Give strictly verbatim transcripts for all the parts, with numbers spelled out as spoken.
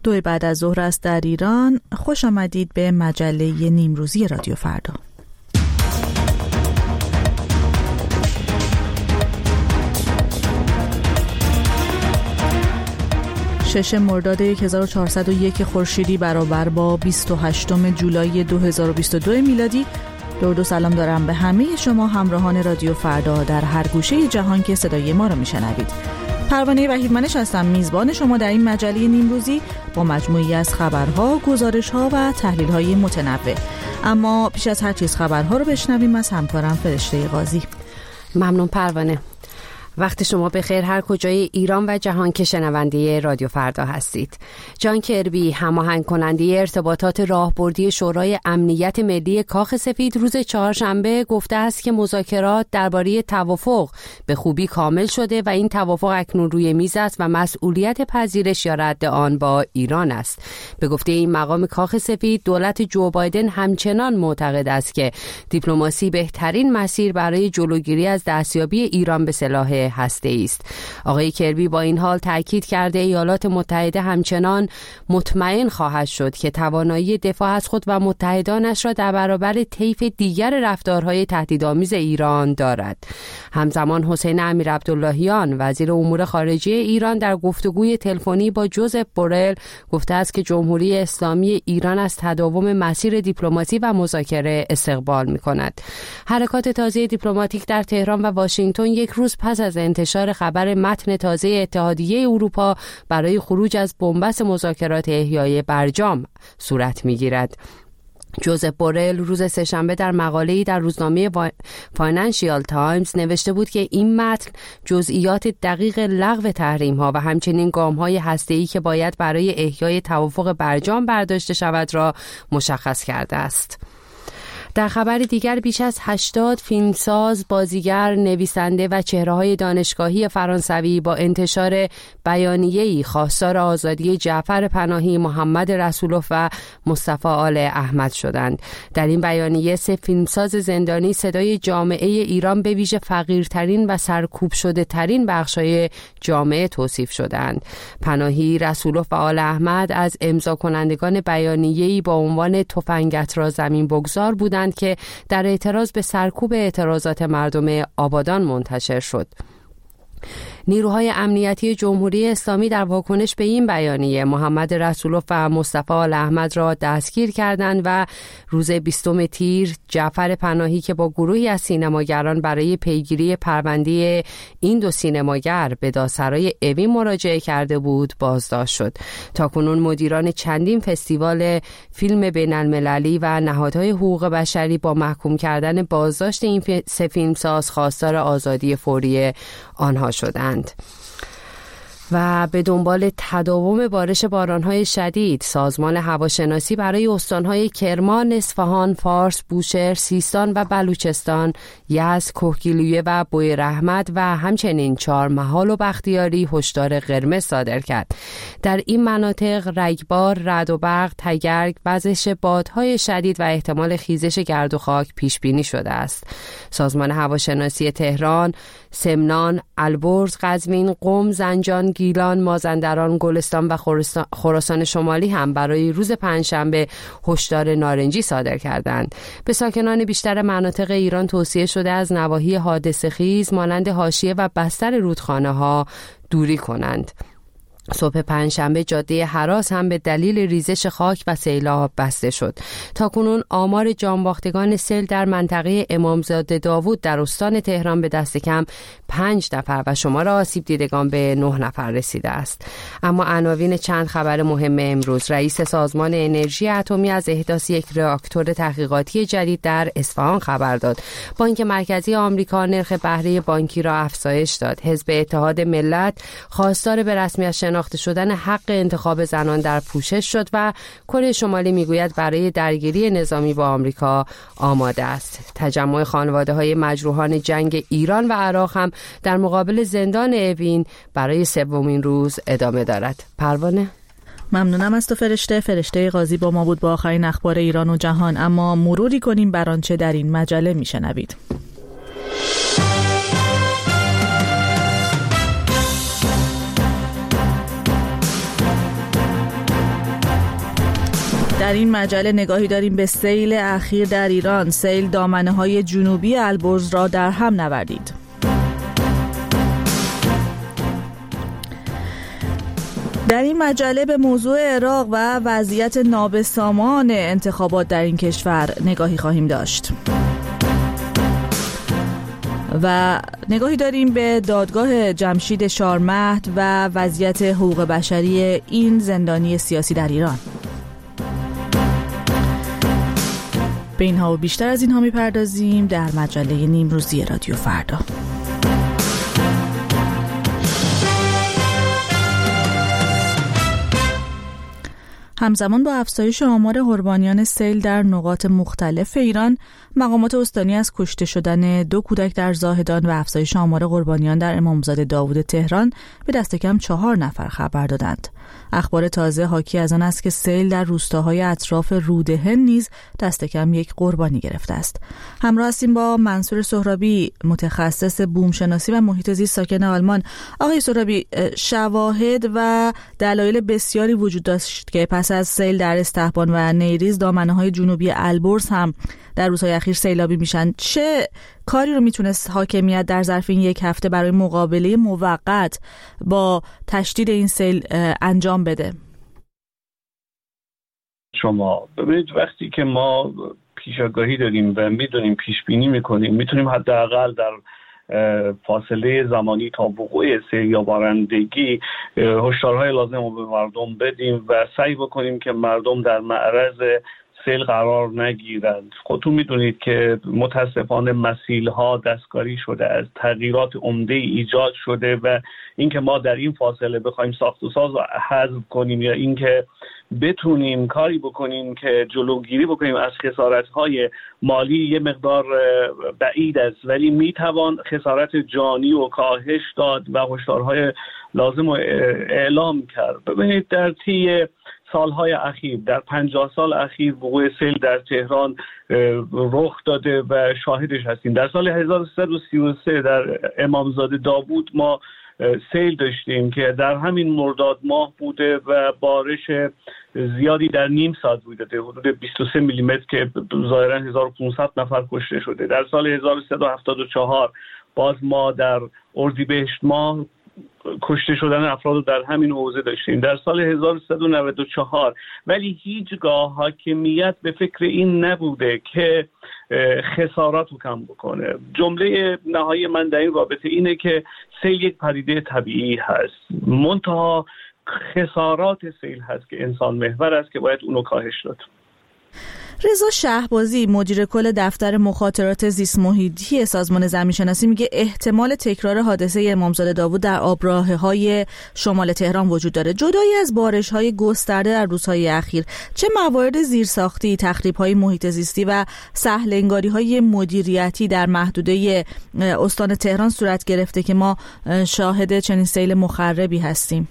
دو بعد از ظهر است در ایران. خوش آمدید به مجله نیمروزی رادیو فردا. ششم مرداد هزار و چهارصد و یک خورشیدی برابر با بیست و هشتم جولای دو هزار و بیست و دو میلادی. درود و سلام دارم به همه شما همراهان رادیو فردا در هر گوشه جهان که صدای ما را میشنوید. پروانه وحیدمنش هستم، میزبان شما در این مجله نیمروزی با مجموعی از خبرها، گزارش‌ها و تحلیل‌های متنوع. اما پیش از هر چیز خبرها رو بشنویم از همکارم فرشته قاضی. ممنون پروانه. وقت شما بخیر هر کجای ایران و جهان که شنونده رادیو فردا هستید. جان کربی، هماهنگ کننده ارتباطات راهبردی شورای امنیت ملی کاخ سفید، روز چهارشنبه گفته است که مذاکرات درباره توافق به خوبی کامل شده و این توافق اکنون روی میز است و مسئولیت پذیرش یا رد آن با ایران است. به گفته این مقام کاخ سفید، دولت جو بایدن همچنان معتقد است که دیپلماسی بهترین مسیر برای جلوگیری از دستیابی ایران به سلاح هسته‌ای است. آقای کربی با این حال تاکید کرده ایالات متحده همچنان مطمئن خواهد شد که توانایی دفاع از خود و متحدانش را در برابر طیف دیگر رفتارهای تهدیدآمیز ایران دارد. همزمان حسین امیرعبداللهیان وزیر امور خارجه ایران در گفتگوی تلفنی با جوزف بورل گفته است که جمهوری اسلامی ایران از تداوم مسیر دیپلماسی و مذاکره استقبال می‌کند. حرکات تازه دیپلماتیک در تهران و واشنگتن یک روز پس از انتشار خبر متن تازه اتحادیه اروپا برای خروج از بنبست مذاکرات احیای برجام صورت می‌گیرد. جوزف بورل روز سه‌شنبه در مقاله‌ای در روزنامه فاینانشیال تایمز نوشته بود که این متن جزئیات دقیق لغو تحریم‌ها و همچنین گام‌های هسته‌ای که باید برای احیای توافق برجام برداشته شود را مشخص کرده است. در خبر دیگر بیش از هشتاد فیلمساز، بازیگر، نویسنده و چهره‌های دانشگاهی فرانسوی با انتشار بیانیه‌ای خواستار آزادی جعفر پناهی، محمد رسولوف و مصطفی آل احمد شدند. در این بیانیه سه فیلمساز زندانی صدای جامعه ایران به ویژه فقیرترین و سرکوب شده ترین بخش‌های جامعه توصیف شدند. پناهی، رسولوف و آل احمد از امضا کنندگان بیانیه‌ای با عنوان تفنگت را زمین بگذار بودند که در اعتراض به سرکوب اعتراضات مردم آبادان منتشر شد. نیروهای امنیتی جمهوری اسلامی در واکنش به این بیانیه محمد رسولوف و مصطفی آل احمد را دستگیر کردند و روز بیستم تیر جعفر پناهی که با گروهی از سینماگران برای پیگیری پرونده این دو سینماگر به دادسرای اوین مراجعه کرده بود بازداشت شد. تاکنون مدیران چندین فستیوال فیلم بین‌المللی و نهادهای حقوق بشری با محکوم کردن بازداشت این سه فیلمساز خواستار آزادی فوری آنها شدند. و به دنبال تداوم بارش بارانهای شدید، سازمان هواشناسی برای استانهای کرمان، اصفهان، فارس، بوشهر، سیستان و بلوچستان، یزد، کهگیلویه و بویراحمد و همچنین چهارمحال و بختیاری هشدار قرمز صادر کرد. در این مناطق رگبار، رعد و برق، تگرگ، وزش بادهای شدید و احتمال خیزش گرد و خاک پیش بینی شده است. سازمان هواشناسی تهران، سمنان، البرز، قزوین، قم، زنجان، گیلان، مازندران، گلستان و خراسان شمالی هم برای روز پنجشنبه هشدار نارنجی صادر کردند. به ساکنان بیشتر مناطق ایران توصیه شده از نواحی حادثه‌خیز مانند حاشیه و بستر رودخانه‌ها دوری کنند. صبح پنجشنبه جاده هراس هم به دلیل ریزش خاک و سیلاب بسته شد. تاکنون آمار جانباختگان سیل در منطقه امامزاده داوود در استان تهران به دست کم پنج نفر و شمار آسیب دیدگان به نه نفر رسیده است. اما عناوین چند خبر مهم امروز: رئیس سازمان انرژی اتمی از احداث یک راکتور تحقیقاتی جدید در اصفهان خبر داد. بانک مرکزی آمریکا نرخ بهره بانکی را افزایش داد. حزب اتحاد ملت خواستار به رسمیت شناخته شدن حق انتخاب زنان در پوشش شد و کره شمالی میگوید برای درگیری نظامی با آمریکا آماده است. تجمع خانواده‌های مجروحان جنگ ایران و عراق هم در مقابل زندان اوین برای سومین روز ادامه دارد. پروانه، ممنونم از تو فرشته. فرشته قاضی با ما بود با آخرین اخبار ایران و جهان. اما مروری کنیم بر آنچه در این مجله میشنوید. در این مجله نگاهی داریم به سیل اخیر در ایران. سیل دامنه‌های جنوبی البرز را در هم نوردید. در این مجله به موضوع عراق و وضعیت نابسامان انتخابات در این کشور نگاهی خواهیم داشت. و نگاهی داریم به دادگاه جمشید شارمهد و وضعیت حقوق بشری این زندانی سیاسی در ایران. به اینها و بیشتر از اینها میپردازیم در مجله نیمروزی رادیو فردا. همزمان با افزایش آمار قربانیان سیل در نقاط مختلف ایران، مقامات استانی از کشته شدن دو کودک در زاهدان و افزایش آمار قربانیان در امامزاده داوود تهران به دست کم چهار نفر خبر دادند. اخبار تازه حاکی از آن است که سیل در روستاهای اطراف رودهن نیز دست کم یک قربانی گرفته است. همراه هستیم با منصور سهرابی، متخصص بومشناسی و محیط زیست ساکن آلمان. آقای سهرابی، شواهد و دلایل بسیاری وجود داشت که پس از سیل در استحبان و نیریز دامنه‌های جنوبی البرز هم در روزهای اخیر سیلابی میشن. چه کاری رو میتونست حاکمیت در ظرف این یک هفته برای مقابله موقت با تشدید این سیل انجام بده؟ شما ببینید، وقتی که ما پیشاگاهی داریم و میدونیم پیش بینی میکنیم، میتونیم حداقل در فاصله زمانی تا وقوع سیل یا بارندگی هشدارهای لازم رو به مردم بدیم و سعی بکنیم که مردم در معرض سیل قرار نگیرند. خودتون میدونید که متاسفانه مسیل‌ها دستکاری شده، از تغییرات عمده ایجاد شده و اینکه ما در این فاصله بخوایم ساخت و ساز حذف کنیم یا اینکه بتونیم کاری بکنیم که جلوگیری بکنیم از خسارت‌های مالی یه مقدار بعید است، ولی میتوان خسارت جانی و کاهش داد و هشدارهای لازم رو اعلام کرد. ببینید، در طی سالهای اخیر، در پنجاه سال اخیر وقوع سیل در تهران رخ داده و شاهدش هستیم. در سال هزار و سیصد و سی و سه در امامزاده داوود ما سیل داشتیم که در همین مرداد ماه بوده و بارش زیادی در نیم ساعت بوده، حدود بیست و سه میلیمتر که ظاهرا هزار و پانصد نفر کشته شده. در سال هزار و سیصد و هفتاد و چهار باز ما در اردیبهشت ماه کشته شدن افراد رو در همین حوزه داشتیم. در سال هزار و سیصد و نود و چهار ولی هیچگاه حاکمیت به فکر این نبوده که خسارات رو کم بکنه. جمله نهایی من در این رابطه اینه که سیل یک پدیده طبیعی هست، منتها خسارات سیل هست که انسان محور است که باید اونو کاهش داد. رضا شهبازی، مدیر کل دفتر مخاطرات زیست محیطی سازمان زمینشناسی، میگه احتمال تکرار حادثه امامزاده داوود در آبراهه‌های شمال تهران وجود داره. جدایی از بارش‌های گسترده در روزهای اخیر، چه موارد زیرساختی، تخریب‌های محیط زیستی و سهل‌انگاری‌های مدیریتی در محدوده استان تهران صورت گرفته که ما شاهد چنین سیل مخربی هستیم؟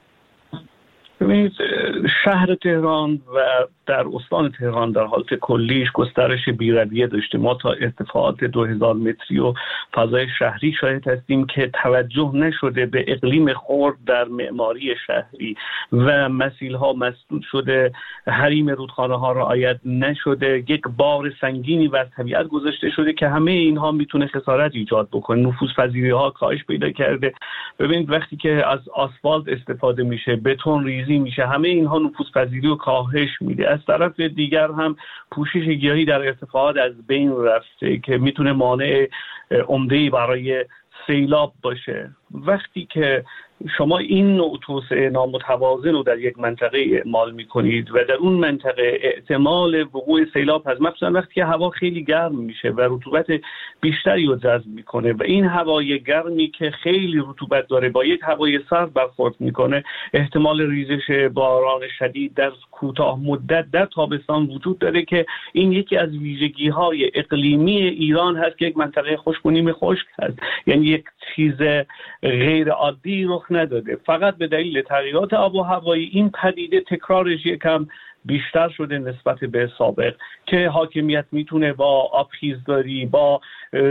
ببینید، شهر تهران و در استان تهران در حالت کلیش گسترش بی‌رویه داشته. ما تا ارتفاعات دو هزار متری و فضای شهری شاهد هستیم که توجه نشده به اقلیم خرد در معماری شهری و مسیل‌ها مسدود شده، حریم رودخانه‌ها رعایت نشده، یک بار سنگینی بر طبیعت گذاشته شده که همه اینها میتونه خسارت ایجاد بکنه. نفوذپذیری‌ها کاهش پیدا کرده. ببینید، وقتی که از آسفالت استفاده میشه، بتون ریزی میشه، همه اینها نفوذپذیری و کاهش میده. از طرف دیگر هم پوشش گیاهی در ارتفاعات از بین رفته که میتونه مانع عمده‌ای برای سیلاب باشه. وقتی که شما این نوع توسعه نامتوازن رو در یک منطقه اعمال میکنید و در اون منطقه احتمال وقوع سیلاب هست، مثلا وقتی که هوا خیلی گرم میشه و رطوبت بیشتری رو جذب میکنه و این هوای گرمی که خیلی رطوبت داره با یک هوای سرد برخورد میکنه، احتمال ریزش باران شدید در کوتاه مدت در تابستان وجود داره که این یکی از ویژگی‌های اقلیمی ایران هست که یک منطقه خشک و نیمه خشک هست، یعنی یک چیز غیر عادی رخ نداده. فقط به دلیل تغییرات آب و هوایی این پدیده تکرارش یکم بیشتر شده نسبت به سابق که حاکمیت میتونه با آبخیزداری، با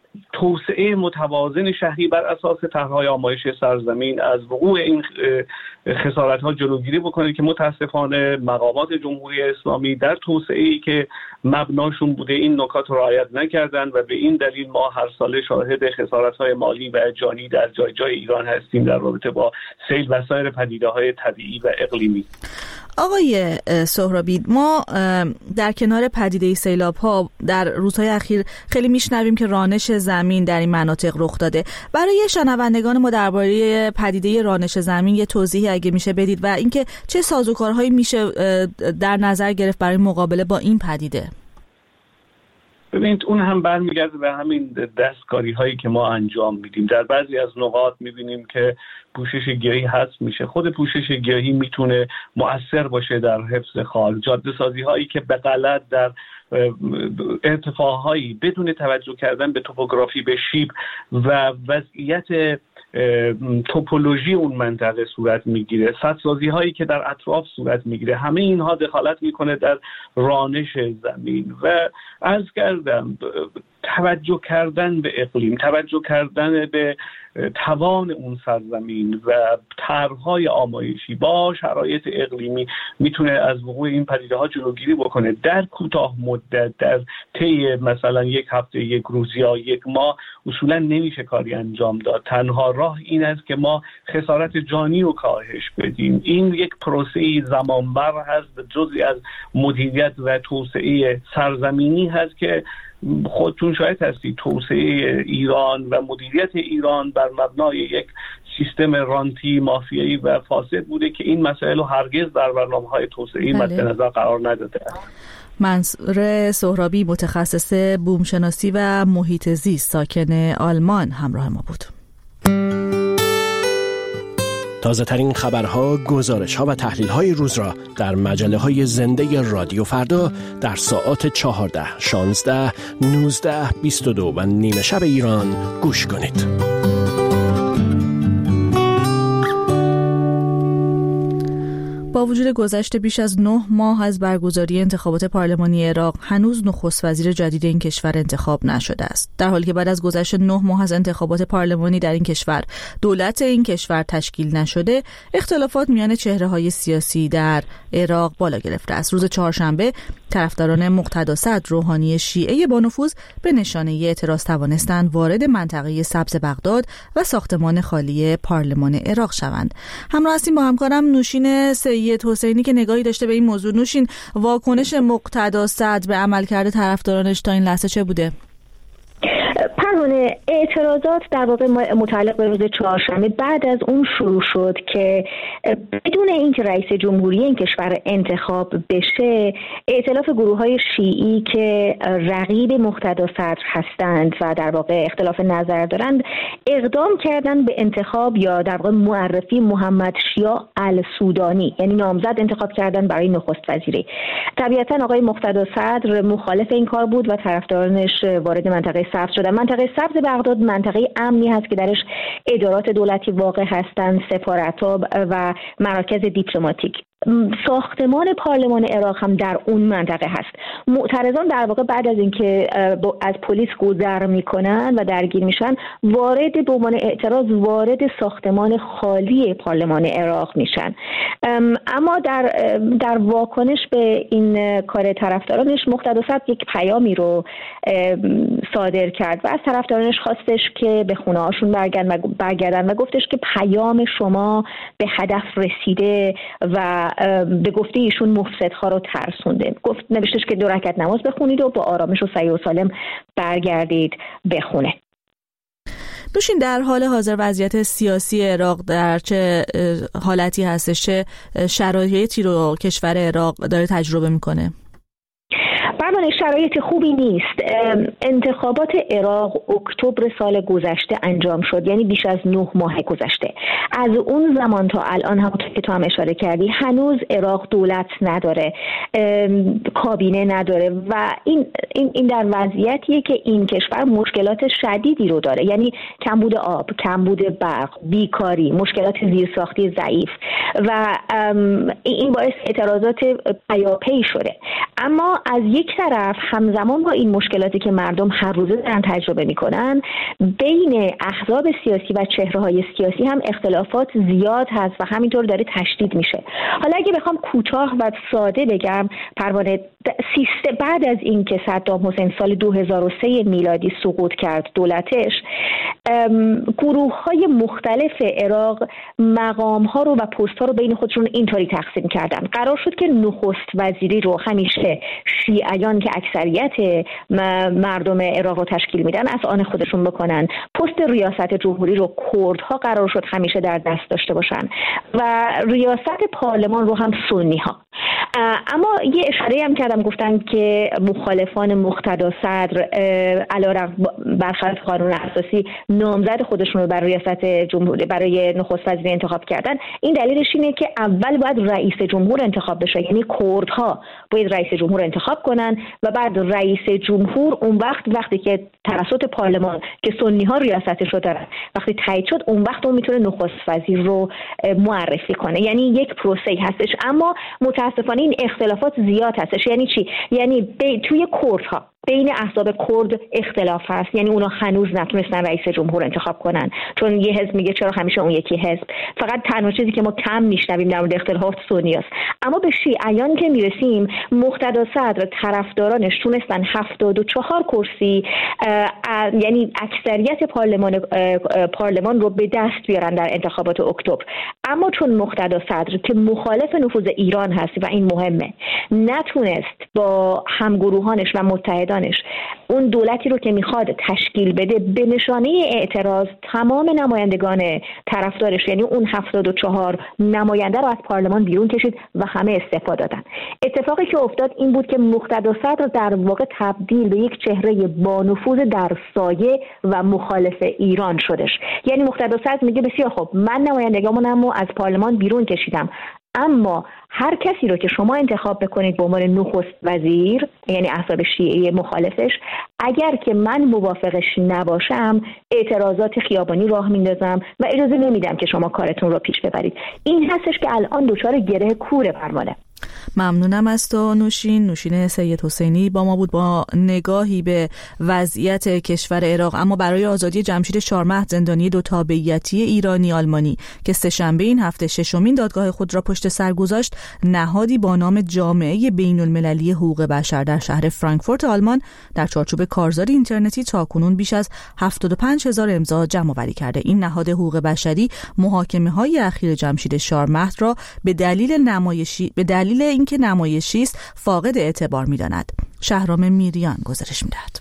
توسعه متوازن شهری بر اساس طرح‌های آمایش سرزمین از وقوع این خسارت‌ها جلوگیری بکنه که متاسفانه مقامات جمهوری اسلامی در توسعه‌ای که مبناشون بوده این نکات رو رعایت نکردن و به این دلیل ما هر ساله شاهد خسارت‌های مالی و جانی در جای جای ایران هستیم در رابطه با سیل و سایر پدیده‌های طبیعی و اقلیمی. آقای سهرابی، ما در کنار پدیده سیلاب ها در روزهای اخیر خیلی میشنویم که رانش زمین در این مناطق رخ داده. برای شنوندگان ما درباره پدیده رانش زمین یه توضیحی اگه میشه بدید و اینکه چه سازوکارهایی میشه در نظر گرفت برای مقابله با این پدیده؟ ببینید اون هم برمیگرده به همین دستکاری هایی که ما انجام میدیم. در بعضی از نقاط میبینیم که پوشش گیاهی حذف میشه. خود پوشش گیاهی میتونه مؤثر باشه در حفظ خاک. جاده سازی هایی که به غلط در ارتفاع هایی بدون توجه کردن به توپوگرافی، به شیب و وضعیت توپولوژی اون منطقه صورت میگیره، سدسازی هایی که در اطراف صورت میگیره، همه اینها دخالت میکنه در رانش زمین. و عرض کردم توجه کردن به اقلیم، توجه کردن به توان اون سرزمین و طرح‌های آمایشی با شرایط اقلیمی میتونه از وقوع این پدیده ها جلوگیری بکنه. در کوتاه مدت، در طی مثلا یک هفته، یک روز یا یک ماه اصولا نمیشه کاری انجام داد. تنها راه این است که ما خسارت جانی رو کاهش بدیم. این یک پروسه زمانبر هست، جزئی از مدیریت و توسعه سرزمینی هست که خودتون شاید هستید توسعه ایران و مدیریت ایران بر مبنای یک سیستم رانتی مافیایی و فاسد بوده که این مسائل رو هرگز در برنامه‌های توسعه‌ای مد نظر قرار نداده. منصور سهرابی، متخصص بومشناسی و محیط زیست، ساکن آلمان، همراه ما بود. تازه ترین خبرها، گزارش‌ها و تحلیل‌های روز را در مجله‌های زنده رادیو فردا در ساعات چهارده، شانزده، نوزده، بیست و دو و نیمه شب ایران گوش کنید. با وجود گذشت بیش از نه ماه از برگزاری انتخابات پارلمانی عراق، هنوز نخست وزیر جدید این کشور انتخاب نشده است. در حالی که بعد از گذشت نه ماه از انتخابات پارلمانی در این کشور، دولت این کشور تشکیل نشده، اختلافات میان چهره‌های سیاسی در عراق بالا گرفته است. روز چهارشنبه، طرفداران مقتدا صدر روحانی شیعه با نفوذ به نشانه اعتراض توانستند وارد منطقه سبز بغداد و ساختمان خالی پارلمان عراق شوند. همراه هستیم با همکارم نوشین سید حسینی که نگاهی داشته به این موضوع. نوشین، واکنش مقتدا صدر به عملکرد طرفدارانش تا این لحظه چه بوده؟ پروانه، اعتراضات در واقع متعلق به روز چهارشنبه بعد از اون شروع شد که بدون اینکه رئیس جمهوری این کشور انتخاب بشه، ائتلاف گروه‌های شیعی که رقیب مقتدا صدر هستند و در واقع اختلاف نظر دارند، اقدام کردن به انتخاب یا در واقع معرفی محمد شیاع السودانی، یعنی نامزد انتخاب کردن برای نخست وزیری. طبیعتاً آقای مقتدا صدر مخالف این کار بود و طرفدارانش وارد منطقه سبز شدن. منطقه سبز بغداد منطقه امنی هست که درش ادارات دولتی واقع هستند، سفارت‌ها و مراکز دیپلماتیک. ساختمان پارلمان عراق هم در اون منطقه هست. معترضان در واقع بعد از اینکه از پلیس گذر میکنن و درگیر میشن، وارد به عنوان اعتراض وارد ساختمان خالی پارلمان عراق میشن. اما در در واکنش به این کار طرفدارانش، مقتدا صدر یک پیامی رو صادر کرد و از طرفدارانش خواستش که به خونه هاشون برگردن و گفتش که پیام شما به هدف رسیده و به گفته ایشون مفسدها رو ترسونده. گفت نوشتش که دو رکعت نماز بخونید و با آرامش و صحیح و سالم برگردید به خونه. دوشین، در حال حاضر وضعیت سیاسی عراق در چه حالتی هستش؟ چه شرایطی رو کشور عراق داره تجربه میکنه؟ برای شرایط خوبی نیست. انتخابات عراق اکتبر سال گذشته انجام شد، یعنی بیش از نه ماه گذشته. از اون زمان تا الان، همونطور که تو هم اشاره کردی، هنوز عراق دولت نداره، کابینه نداره و این این این در وضعیتیه که این کشور مشکلات شدیدی رو داره، یعنی کمبود آب، کمبود برق، بیکاری، مشکلات زیرساختی ضعیف و این باعث اعتراضات پیاپی شده. اما از یک طرف همزمان با این مشکلاتی که مردم هر روزه دارن تجربه میکنن، بین احزاب سیاسی و چهره‌های سیاسی هم اختلافات زیاد هست و همینطور داره تشدید میشه. حالا اگه بخوام کوتاه و ساده بگم، پروانه، سیستم بعد از اینکه صدام حسین سال دو هزار و سه میلادی سقوط کرد دولتش، گروه‌های مختلف عراق مقام‌ها رو و پست‌ها رو بین خودشون اینطوری تقسیم کردن. قرار شد که نخست وزیری رو همیشه شیعیان که اکثریت مردم عراق رو تشکیل میدن از آن خودشون بکنن. پست ریاست جمهوری رو کردها قرار شد همیشه در دست داشته باشن و ریاست پارلمان رو هم سنی‌ها. اما یه اشاره هم کردم، گفتن که مخالفان مقتدا صدر علیرغم برخلاف قانون اساسی نامزد خودشون رو برای ریاست جمهوری برای نخست وزیری انتخاب کردن. این دلیلش اینه که اول باید رئیس جمهور انتخاب بشه، یعنی کردها باید رئیس جمهور انتخاب کنن و بعد رئیس جمهور اون وقت وقتی که توسط پارلمان که سنی ها ریاستش رو دارن وقتی تایید شد، اون وقت اون میتونه نخست وزیر رو معرفی کنه. یعنی یک پروسه هستش، اما متاسفانه این اختلافات زیاد هستش. یعنی چی؟ یعنی توی کردها بین احزاب کرد اختلاف هست، یعنی اونا هنوز نتونستن رئیس جمهور انتخاب کنن، چون یه حزب میگه چرا همیشه اون یکی حزب. فقط تنها چیزی که ما کم میشنویم در مورد اختلافات سنی است. اما به شیعیان که میرسیم، مقتدا صدر طرفدارانش تونستن هفتاد و چهار کرسی، یعنی اکثریت پارلمان پارلمان رو به دست بیارن در انتخابات اکتبر. اما چون مقتدا صدر که مخالف نفوذ ایران هست و این مهمه، نتونست با همگروهانش و متحد اون دولتی رو که میخواد تشکیل بده، به نشانه اعتراض تمام نمایندگان طرفدارش، یعنی اون هفتاد و چهار نماینده رو از پارلمان بیرون کشید و همه استعفا دادن. اتفاقی که افتاد این بود که مقتدا صدر در واقع تبدیل به یک چهره با نفوذ در سایه و مخالف ایران شدش. یعنی مقتدا صدر میگه بسیار خب، من نمایندگانمو از پارلمان بیرون کشیدم، اما هر کسی رو که شما انتخاب بکنید به عنوان نخست وزیر، یعنی احزاب شیعی مخالفش، اگر که من موافقش نباشم اعتراضات خیابانی راه میندازم و اجازه نمیدم که شما کارتون رو پیش ببرید. این هستش که الان دچار گره کوره پروانه. ممنونم از تو نوشین. نوشین سید حسینی با ما بود با نگاهی به وضعیت کشور عراق. اما برای آزادی جمشید شارمهد، زندانی دو تابعیتی ایرانی آلمانی که سه‌شنبه این هفته ششمین دادگاه خود را پشت سر گذاشت، نهادی با نام جامعه بین المللی حقوق بشر در شهر فرانکفورت آلمان در چارچوب کارزار اینترنتی تاکنون بیش از هفتاد و پنج هزار امضا جمع آوری کرده. این نهاد حقوق بشری محاکمه‌های اخیر جمشید شارمهد را به دلیل نمایشی به دلیل اینکه نمایشی است فاقد اعتبار می‌داند. شهرام میریان گزارش می‌دهد.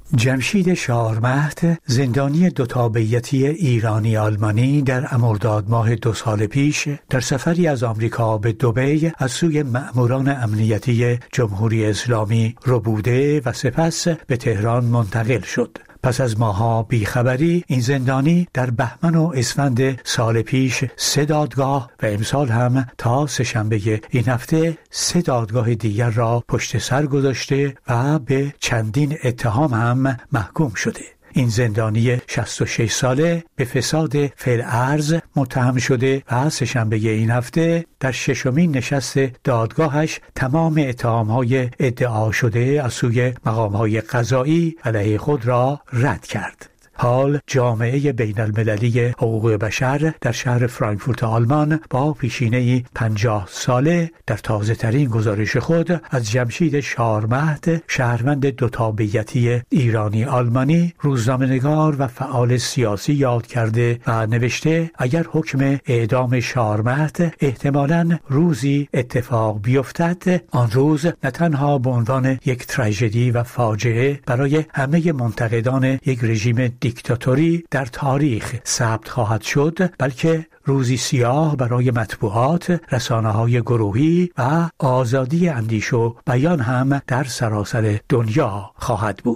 جمشید شارمهد، زندانی دو تابعیتی ایرانی آلمانی، در مرداد ماه دو سال پیش در سفری از آمریکا به دبی از سوی مأموران امنیتی جمهوری اسلامی ربوده و سپس به تهران منتقل شد. پس از ماها بیخبری، این زندانی در بهمن و اسفند سال پیش سه دادگاه و امسال هم تا سه‌شنبه این هفته سه دادگاه دیگر را پشت سر گذاشته و به چندین اتهام هم محکوم شده. این زندانی شصت و شش ساله به فساد فعل ارز متهم شده و سه‌شنبه این هفته در ششمین نشست دادگاهش تمام اتهام‌های ادعا شده از سوی مقام‌های قضایی علیه خود را رد کرد. حال جامعه بین المللی حقوق بشر در شهر فرانکفورت آلمان با پیشینه پنجاه ساله در تازه ترین گزارش خود از جمشید شارمهد، شهروند دو تابعیتی ایرانی آلمانی، روزنامه‌نگار و فعال سیاسی یاد کرده و نوشته اگر حکم اعدام شارمهد احتمالاً روزی اتفاق بیفتد، آن روز نه تنها به عنوان یک تراژدی و فاجعه برای همه منتقدان یک رژیم دیکتاتوری در تاریخ ثبت خواهد شد، بلکه روزی سیاه برای مطبوعات، رسانه‌های گروهی و آزادی اندیشه و بیان هم در سراسر دنیا خواهد بود.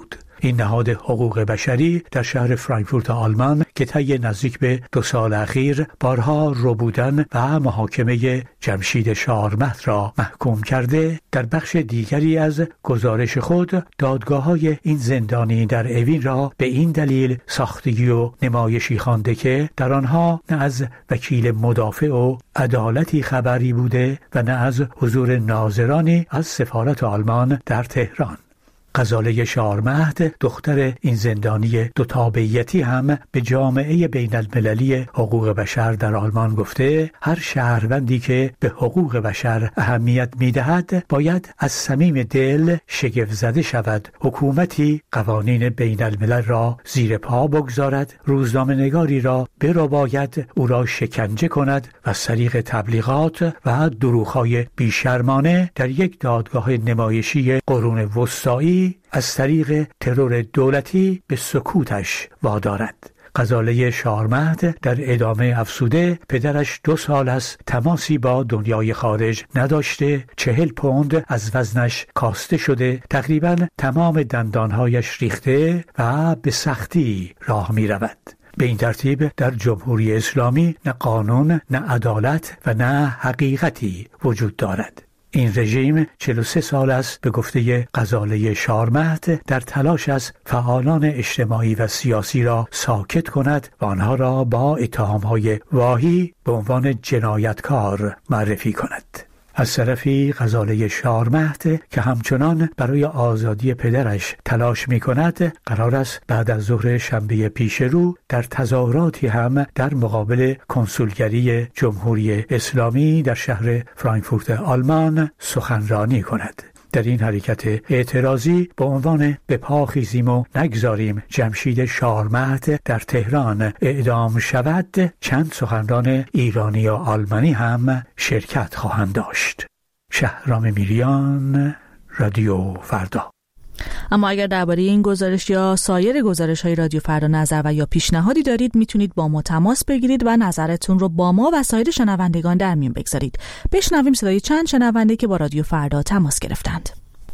این نهاد حقوق بشری در شهر فرانکفورت آلمان که طی نزدیک به دو سال اخیر بارها ربودن و محاکمه جمشید شارمحت را محکوم کرده، در بخش دیگری از گزارش خود دادگاه‌های این زندانی در اوین را به این دلیل ساختگی و نمایشی خوانده که در آنها نه از وکیل مدافع و عدالتی خبری بوده و نه از حضور ناظرانی از سفارت آلمان در تهران. غزاله شارمحت دختر این زندانی دو تابعیتی هم به جامعه بین المللی حقوق بشر در آلمان گفته هر شهروندی که به حقوق بشر اهمیت می‌دهد باید از صمیم دل شگفت زده شود. حکومتی قوانین بین الملل را زیر پا بگذارد، روزنامه‌نگاری را برباید، او را شکنجه کند و از طریق تبلیغات و دروغ‌های بیشرمانه در یک دادگاه نمایشی قرون وسطایی از طریق ترور دولتی به سکوتش وادارد. غزاله شارمحت در ادامه افسوده پدرش دو سال است تماسی با دنیای خارج نداشته، چهل پوند از وزنش کاسته شده، تقریباً تمام دندانهایش ریخته و به سختی راه می رود. به این ترتیب در جمهوری اسلامی نه قانون، نه عدالت و نه حقیقتی وجود دارد. این رژیم چهل و سه سال است به گفته غزاله شارمحت در تلاش است فعالان اجتماعی و سیاسی را ساکت کند و آنها را با اتهام‌های واهی به عنوان جنایتکار معرفی کند. از طرفی غزاله شارمحت که همچنان برای آزادی پدرش تلاش می کند، قرار است بعد از ظهر شنبه پیش رو در تظاهراتی هم در مقابل کنسولگری جمهوری اسلامی در شهر فرانکفورت آلمان سخنرانی کند. در این حرکت اعتراضی با عنوان به پا خیزیم و نگذاریم جمشید شارمحت در تهران اعدام شود، چند سخنران ایرانی و آلمانی هم شرکت خواهند داشت. شهرام میریان، رادیو فردا. اما اگر درباره این گزارش یا سایر گزارش‌های رادیو فردا نظر و یا پیشنهادی دارید، میتونید با ما تماس بگیرید و نظرتون رو با ما و سایر شنوندگان در میون بگذارید. بشنویم صدای چند شنونده که با رادیو فردا تماس گرفتند.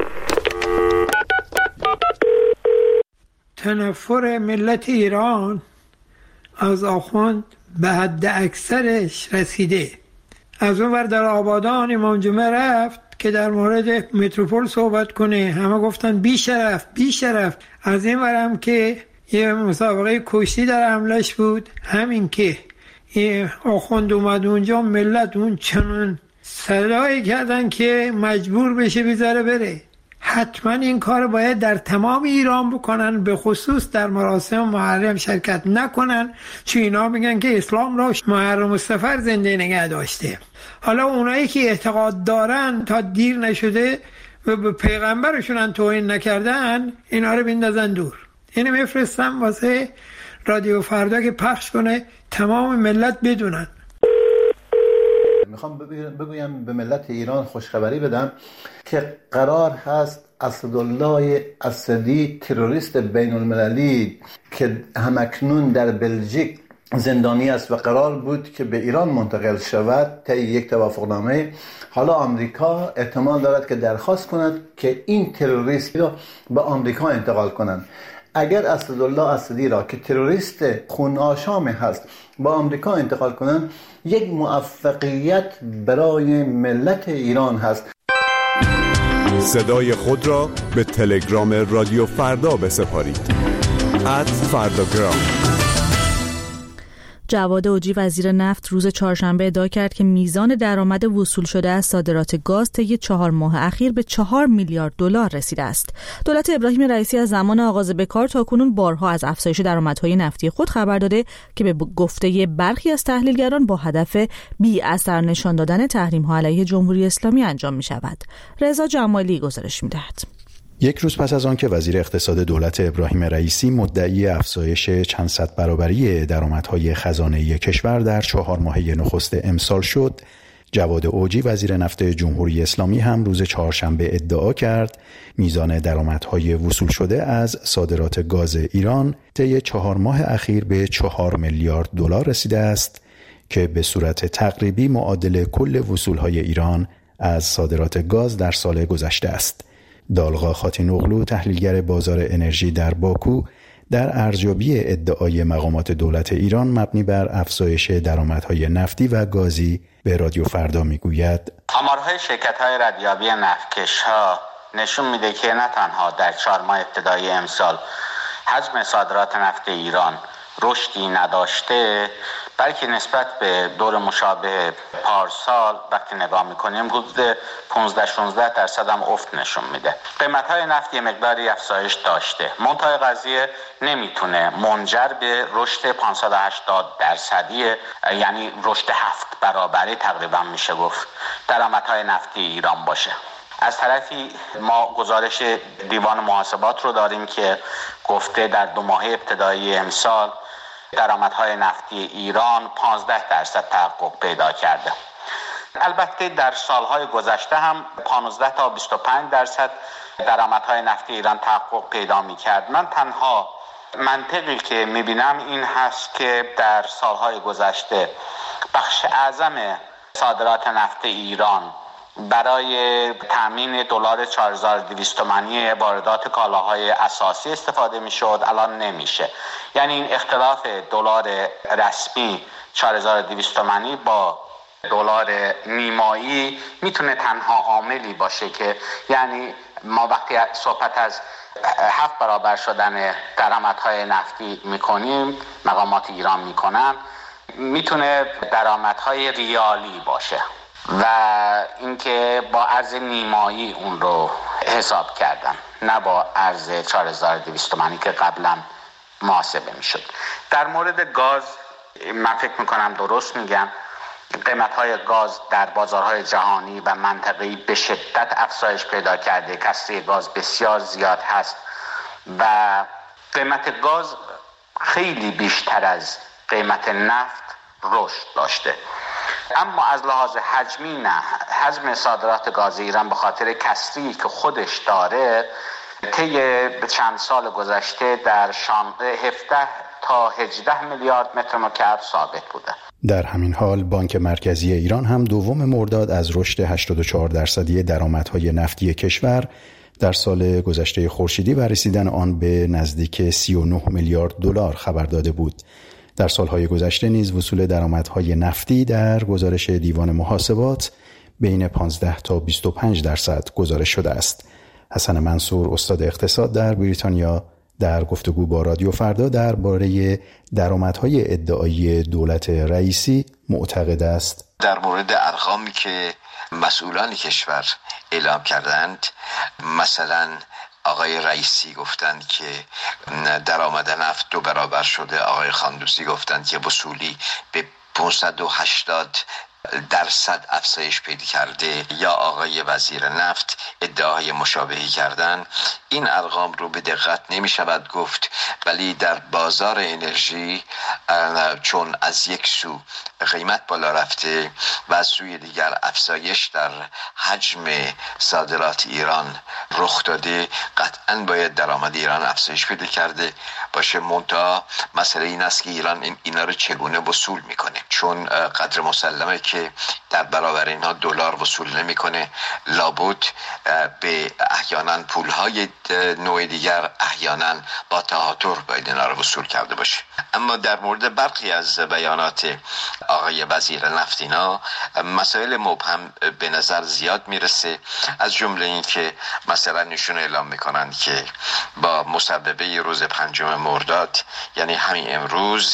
تنفر ملت ایران از آخوند به حد اکثرش رسیده. از اون ور در آبادان امام جمعه رفت که در مورد متروپول صحبت کنه، همه گفتن بی شرف بی شرف. از این ورم که یه مسابقه کشتی در حملش بود، همین که یه آخوند اومد اونجا، ملت اون چنون صدایی کردن که مجبور بشه بیزاره بره. حتما این کار باید در تمام ایران بکنن، به خصوص در مراسم محرم شرکت نکنن، چون اینا میگن که اسلام را محرم و سفر زنده نگه داشته. حالا اونایی که اعتقاد دارن تا دیر نشده و به پیغمبرشون توهین نکردن، اینا رو بندازن دور. اینو میفرستم واسه رادیو فردا که پخش کنه تمام ملت بدونن. میخوام بگویم به ملت ایران خوشخبری بدم که قرار هست اسدالله اسدی، تروریست بین المللی که همکنون در بلژیک زندانی است و قرار بود که به ایران منتقل شود طی یک توافقنامه، حالا آمریکا احتمال دارد که درخواست کند که این تروریست را به آمریکا انتقال کنند. اگر اسدالله اسدی را که تروریست خون آشام هست با آمریکا انتقال کنند، یک موفقیت برای ملت ایران هست. صدای خود را به تلگرام رادیو فردا بسپارید. ات فرداگرام. جواد اوجی وزیر نفت روز چهارشنبه ادعا کرد که میزان درآمد وصول شده از صادرات گاز طی چهار ماه اخیر به چهار میلیارد دلار رسیده است. دولت ابراهیم رئیسی از زمان آغاز به کار تاکنون بارها از افزایش درآمدهای نفتی خود خبر داده که به گفته برخی از تحلیلگران با هدف بی اثر نشان دادن تحریم‌ها علیه جمهوری اسلامی انجام می‌شود. رضا جمالی گزارش می‌دهد. یک روز پس از آن که وزیر اقتصاد دولت ابراهیم رئیسی مدعی افزایش چند صد برابری درآمدهای خزانه‌ای کشور در چهار ماهه نخست امسال شد، جواد اوجی وزیر نفت جمهوری اسلامی هم روز چهارشنبه ادعا کرد میزان درآمدهای وصول شده از صادرات گاز ایران طی چهار ماه اخیر به چهار میلیارد دلار رسیده است که به صورت تقریبی معادل کل وصولهای ایران از صادرات گاز در سال گذشته است. دالغا خاتینوغلو، تحلیلگر بازار انرژی در باکو، در ارزیابی ادعای مقامات دولت ایران مبنی بر افزایش درآمدهای نفتی و گازی به رادیو فردا میگوید: آمارهای شرکت‌های ردیابی نفتکش‌ها نشون میده که نه تنها در چهار ماه ابتدایی امسال حجم صادرات نفت ایران رشدی نداشته، بلکه نسبت به دور مشابه پارسال وقتی نگاه میکنیم حدود پانزده شانزده درصد هم افت نشون میده. قیمت‌های نفت یه مقداری افزایش داشته، منتهای قضیه نمیتونه منجر به رشد پانصد و هشتاد درصدی، یعنی رشد هفت برابری تقریبا میشه گفت، درآمدهای نفتی ایران باشه. از طرفی ما گزارش دیوان محاسبات رو داریم که گفته در دو ماه ابتدایی امسال درآمدهای نفتی ایران پانزده درصد تحقق پیدا کرده. البته در سالهای گذشته هم پانزده تا بیست و پنج درصد درآمدهای نفتی ایران تحقق پیدا می‌کرد. من تنها منطقی که می‌بینم این هست که در سالهای گذشته بخش اعظم صادرات نفت ایران برای تامین دلار چهار هزار و دویست تومانی واردات کالاهای اساسی استفاده میشد، الان نمیشه. یعنی این اختلاف دلار رسمی چهار هزار و دویست تومانی با دلار نیمایی میتونه تنها عاملی باشه که، یعنی ما وقتی صحبت از هفت برابر شدن درآمدهای نفتی میکنیم، مقامات ایران میکنن، میتونه درآمدهای ریالی باشه و اینکه با ارز نیمایی اون رو حساب کردن، نه با ارز چهار هزار و دویست تومانی که قبلا محاسبه میشد. در مورد گاز من فکر میکنم درست میگم، قیمت‌های گاز در بازارهای جهانی و منطقه‌ای به شدت افزایش پیدا کرده، کسری گاز بسیار زیاد هست و قیمت گاز خیلی بیشتر از قیمت نفت رشد داشته. اما از لحاظ حجمی نه، حجم صادرات گاز ایران به خاطر کسری که خودش داره طی چند سال گذشته در هفده تا هجده میلیارد متر مکعب ثابت بوده. در همین حال بانک مرکزی ایران هم دوم مرداد از رشد هشتاد و چهار درصدی درآمدهای نفتی کشور در سال گذشته خورشیدی و رسیدن آن به نزدیک سی و نه میلیارد دلار خبر داده بود. در سالهای گذشته نیز وصول درآمدهای نفتی در گزارش دیوان محاسبات بین پانزده تا بیست و پنج درصد گزارش شده است. حسن منصور، استاد اقتصاد در بریتانیا، در گفتگو با رادیو فردا درباره درآمدهای ادعایی دولت رئیسی معتقد است: در مورد ارقامی که مسئولان کشور اعلام کردند، مثلا آقای رئیسی گفتند که درآمد نفت دو برابر شده، آقای خاندوسی گفتند که وصولی به پانصد و هشتاد درصد افزایش پیدا کرده، یا آقای وزیر نفت ادعای مشابهی کردن. این ارقام رو به دقت نمی شود گفت، ولی در بازار انرژی چون از یک سو قیمت بالا رفته و از سوی دیگر افزایش در حجم صادرات ایران رخ داده، قطعاً باید درآمد ایران افزایش پیدا کرده باشه. منتها مسئله این است که ایران این اینا رو چگونه وصول میکنه، چون قدر مسلمه که در برابر اینها دلار وصول نمیکنه، لابد به احیانا پولهای نوع دیگر احیانا با تهاتر باید اینا رو وصول کرده باشه. اما در مورد برخی از بیانات آقای وزیر نفت اینا مسائل مبهم به نظر زیاد میرسه، از جمله این که مثلا نشون اعلام میکنن که با مسببه روز پنجم مرداد، یعنی همین امروز،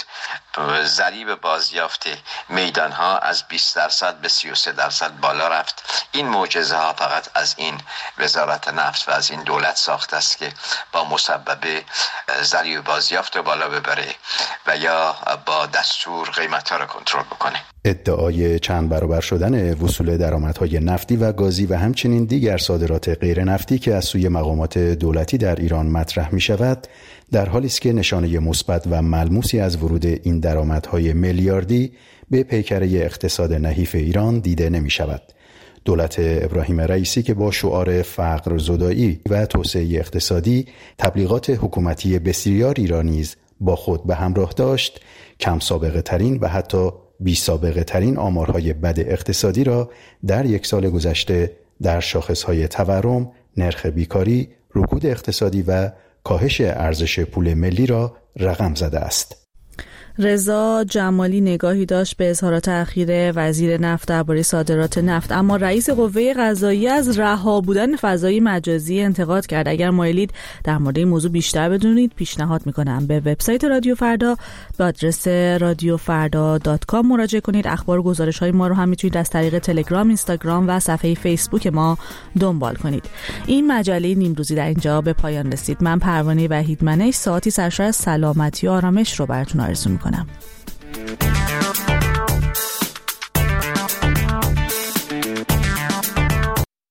ضریب بازیافت میدان ها از بیست درصد به سی و سه درصد بالا رفت. این معجزه ها فقط از این وزارت نفت و از این دولت ساخته است که با مسببه ضریب بازیافت رو بالا ببره و یا با دستور قیمت ها رو کنترل بکنه. ادعای چند برابر شدن وصول درآمدهای نفتی و گازی و همچنین دیگر صادرات غیر نفتی که از سوی مقامات دولتی در ایران مطرح می شود، در حالی است که نشانه مثبت و ملموسی از ورود این درآمدهای میلیاردی به پیکره اقتصاد نحیف ایران دیده نمی شود. دولت ابراهیم رئیسی که با شعار فقر زدایی و توسعه اقتصادی تبلیغات حکومتی بسیاری را نیز با خود به همراه داشت، کم سابقه ترین و حتی بی سابقه ترین آمارهای بد اقتصادی را در یک سال گذشته در شاخصهای تورم، نرخ بیکاری، رکود اقتصادی و کاهش ارزش پول ملی را رقم زده است. رضا جمالی نگاهی داشت به اظهارات اخیر وزیر نفت درباره صادرات نفت، اما رئیس قوه قضاییه از رها بودن فضای مجازی انتقاد کرد. اگر مایلید در مورد این موضوع بیشتر بدونید، پیشنهاد میکنم به وبسایت رادیو فردا به آدرس رادیو فردا دات کام مراجعه کنید. اخبار و گزارش های ما رو هم میتونید از طریق تلگرام، اینستاگرام و صفحه فیسبوک ما دنبال کنید. این مجله نیمروزی در اینجا به پایان رسید. من پروانه وحیدمنش ساعتی سرشار از سلامتی و آرامش رو براتون آرزو میکنم.